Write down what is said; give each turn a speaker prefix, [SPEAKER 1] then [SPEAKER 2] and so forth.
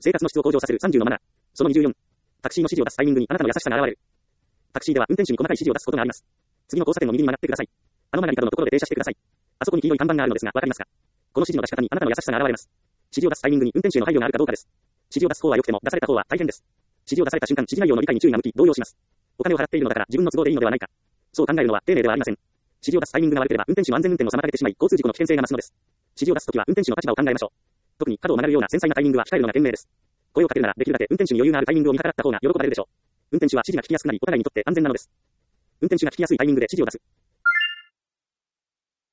[SPEAKER 1] 生活の質を向上させる30のマナー。その24。タクシーの指示を出すタイミングにあなたの優しさが現れる。タクシーでは運転手に細かい指示を出すことがあります。次の交差点を右に曲がってください。あの曲がり角のところで停車してください。あそこに黄色い看板があるのですが、わかりますか？この指示の出し方にあなたの優しさが現れます。指示を出すタイミングに運転手への配慮があるかどうかです。指示を出す方は良くても、出された方は大変です。指示を出された瞬間、指示内容の理解に注意が向き、動揺します。お金を払っているのだから自分の都合でいいのではないか。そう考えるのは丁寧ではありません。指示を出すタイミングが悪ければ運転手の安全運転も妨げてしまい、交通事故の危険性が増すのです。指示を出すときは運転手の立場を考えましょう。特に角を曲がるような繊細なタイミングは控えるのが賢明です。声をかけるならできるだけ運転手に余裕があるタイミングを見計らった方が喜ばれるでしょう。運転手は指示が聞きやすくなり、お互いにとって安全なのです。運転手が聞きやすいタイミングで指示を出す。